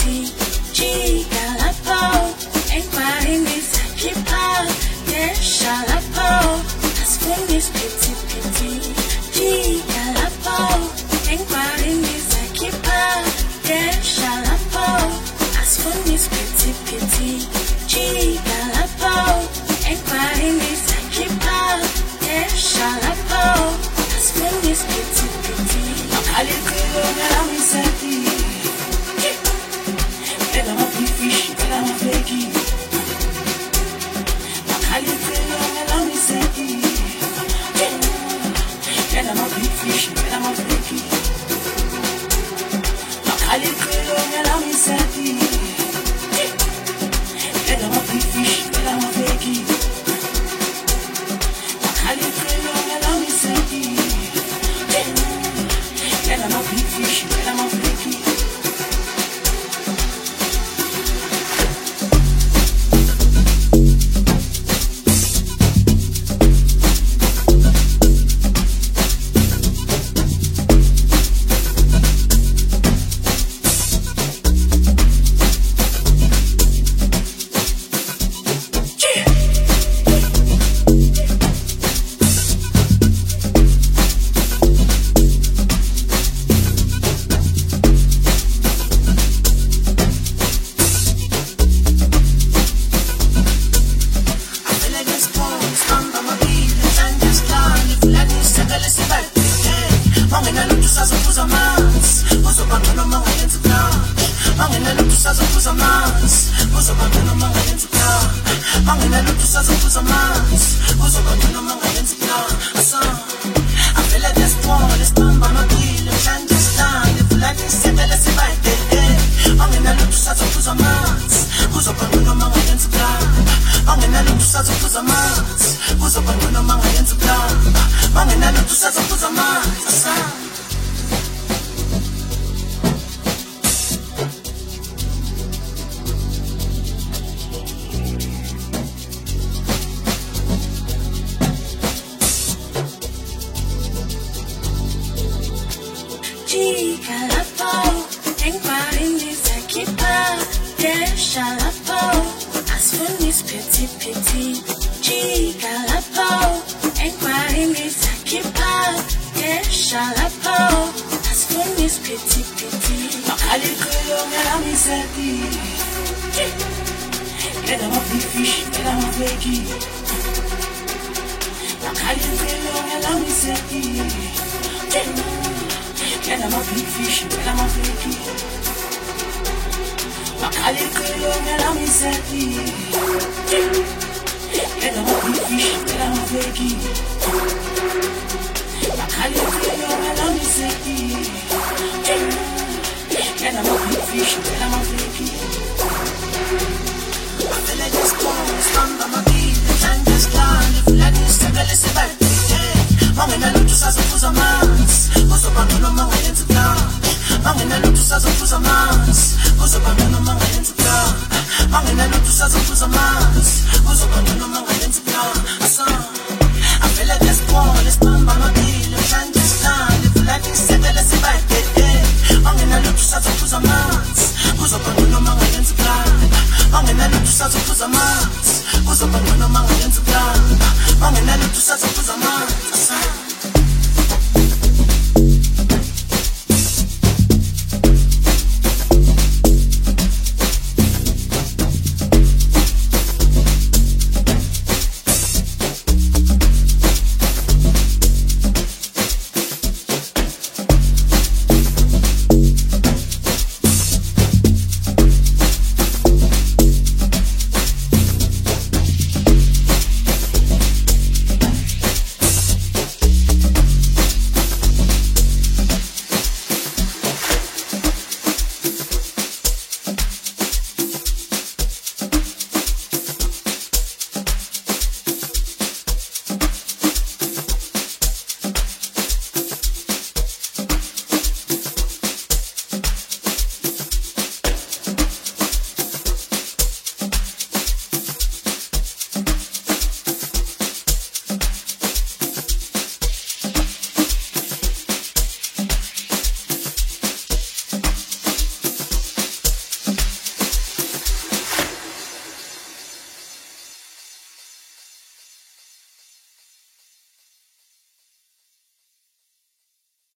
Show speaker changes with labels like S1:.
S1: pity. Gigalapo, inquiring is a keeper. Yeah, shalapo, asking is pity, pity. Gigalapo, inquiring is a keeper. Yeah, shalapo, asking is pity, pity. Gigalapo, inquiring is a keeper. Yeah, shalapo, asking is pity, pity.
S2: I live along me seti. Let them be fish, let them flaky. I live along me seti. Let them be fish, let them flaky. I live along me seti. Let them be fish, let them flaky. I live along me seti. Let them be fish, let them flaky.
S1: Gigalapo, inquiring is a keeper. Yeah, shalapo, asking is pity, pity. Gigalapo, inquiring is a keeper. Yeah, shalapo, asking is pity, pity.
S2: I live along me seti. Let them be fish, let them flaky. I live along me seti. Let them be fish, let them flaky. I live along me seti. Let them be fish, let them flaky. I live along me seti. Let them be fish, let them flaky. I feel like this storm, stand by my feet, and just can't live like this. I gotta say bye. Mangena lutu sasa kuza mans, kuzo bangeno manga yenzu kla. Mangena lutu sasa kuza mans, kuzo bangeno manga yenzu kla. Mangena lutu sasa kuza mans, kuzo bangeno manga yenzu kla. Asa, I feel like this ball is done by my bill. I'm trying to stand, if like this, settle us by day. Mangena lutu sasa kuza mans, kuzo bangeno manga yenzu kla. Mangena lutu sasa kuza mans.